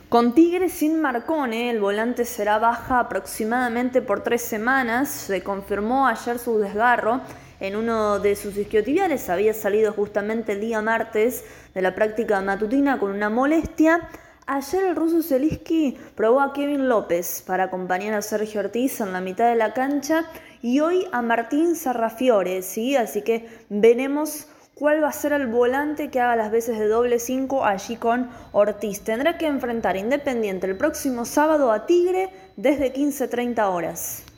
Con Tigre sin Marcone, el volante será baja aproximadamente por 3 semanas. Se confirmó ayer su desgarro en uno de sus isquiotibiales. Había salido justamente el día martes de la práctica matutina con una molestia. Ayer el ruso Zielinski probó a Kevin López para acompañar a Sergio Ortiz en la mitad de la cancha y hoy a Martín Sarrafiore, ¿sí? Así que veremos cuál va a ser el volante que haga las veces de doble 5 allí con Ortiz. Tendrá que enfrentar Independiente el próximo sábado a Tigre desde 15:30 horas.